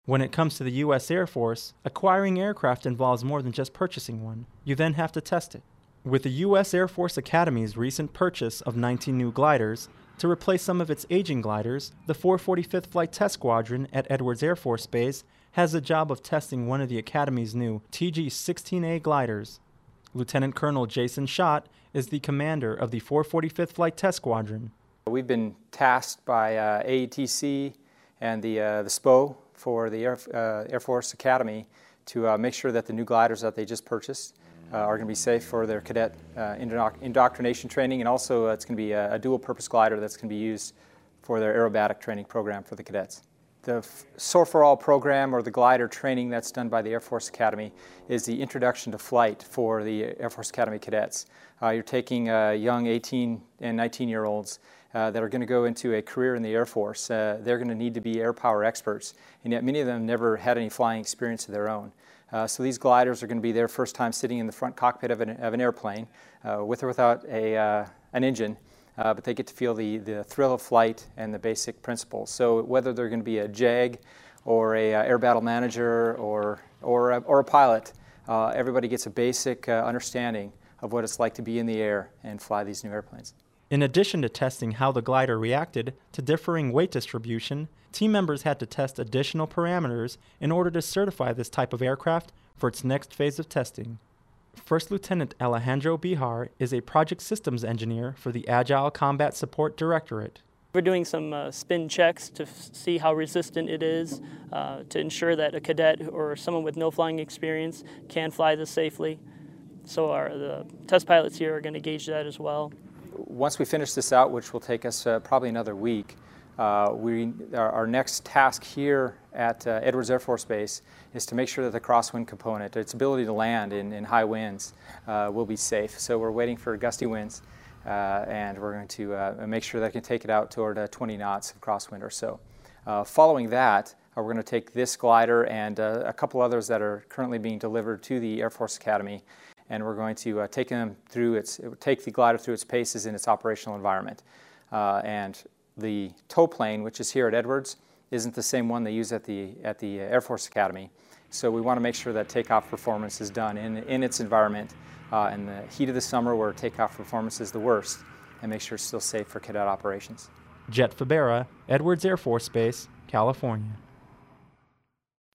When it comes to the U.S. Air Force, acquiring aircraft involves more than just purchasing one. You then have to test it. With the U.S. Air Force Academy's recent purchase of 19 new gliders, to replace some of its aging gliders, the 445th Flight Test Squadron at Edwards Air Force Base has the job of testing one of the Academy's new TG-16A gliders. Lieutenant Colonel Jason Schott is the commander of the 445th Flight Test Squadron. We've been tasked by AETC and the SPO for the Air Force Academy to make sure that the new gliders that they just purchased are going to be safe for their cadet indoctrination training, and also it's going to be a dual-purpose glider that's going to be used for their aerobatic training program for the cadets. The SOAR for All program, or the glider training that's done by the Air Force Academy, is the introduction to flight for the Air Force Academy cadets. You're taking young 18 and 19-year-olds that are going to go into a career in the Air Force. They're going to need to be air power experts, and yet many of them never had any flying experience of their own. So these gliders are going to be their first time sitting in the front cockpit of an airplane, with or without an engine, but they get to feel the thrill of flight and the basic principles. So whether they're going to be a JAG or a air battle manager or a pilot, everybody gets a basic understanding of what it's like to be in the air and fly these new airplanes. In addition to testing how the glider reacted to differing weight distribution, team members had to test additional parameters in order to certify this type of aircraft for its next phase of testing. First Lieutenant Alejandro Bihar is a project systems engineer for the Agile Combat Support Directorate. We're doing some spin checks to see how resistant it is, to ensure that a cadet or someone with no flying experience can fly this safely. So the test pilots here are going to gauge that as well. Once we finish this out, which will take us probably another week, our next task here at Edwards Air Force Base is to make sure that the crosswind component, its ability to land in high winds, will be safe. So we're waiting for gusty winds, and we're going to make sure that I can take it out toward 20 knots of crosswind or so. Following that, we're going to take this glider and a couple others that are currently being delivered to the Air Force Academy, and we're going to take the glider through its paces in its operational environment. And the tow plane, which is here at Edwards, isn't the same one they use at the Air Force Academy. So we want to make sure that takeoff performance is done in its environment in the heat of the summer, where takeoff performance is the worst, and make sure it's still safe for cadet operations. Jet Fabera, Edwards Air Force Base, California.